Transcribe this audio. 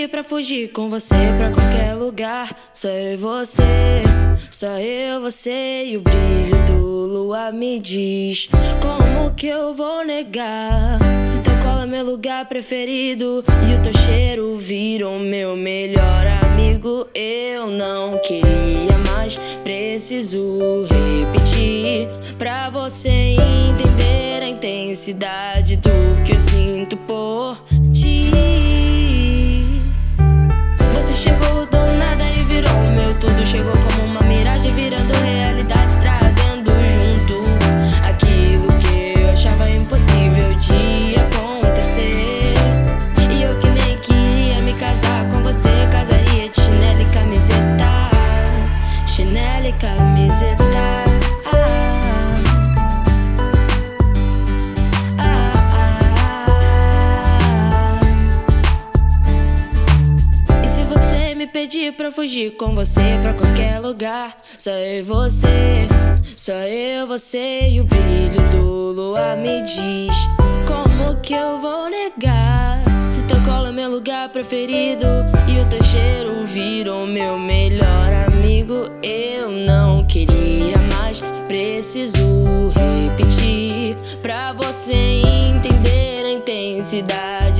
pedi pra fugir com você pra qualquer lugar. Só eu e você, só eu, você e o brilho do luar me diz como que eu vou negar. Se teu colo é meu lugar preferido e o teu cheiro virou meu melhor amigo, eu não queria mais, preciso repetir pra você entender a intensidade do que eu sinto por ti. Você chegou do nada e virou o meu tudo. Chegou como uma miragem virando realidade, trazendo junto aquilo que eu achava impossível de acontecer. E eu que nem queria me casar com você, casaria de chinelo e camiseta, chinelo e camiseta. Pedi pra fugir com você pra qualquer lugar. Só eu e você, só eu, você e o brilho do luar me diz como que eu vou negar. Se teu colo é meu lugar preferido e o teu cheiro virou meu melhor amigo, eu não queria mais, preciso repetir pra você entender a intensidade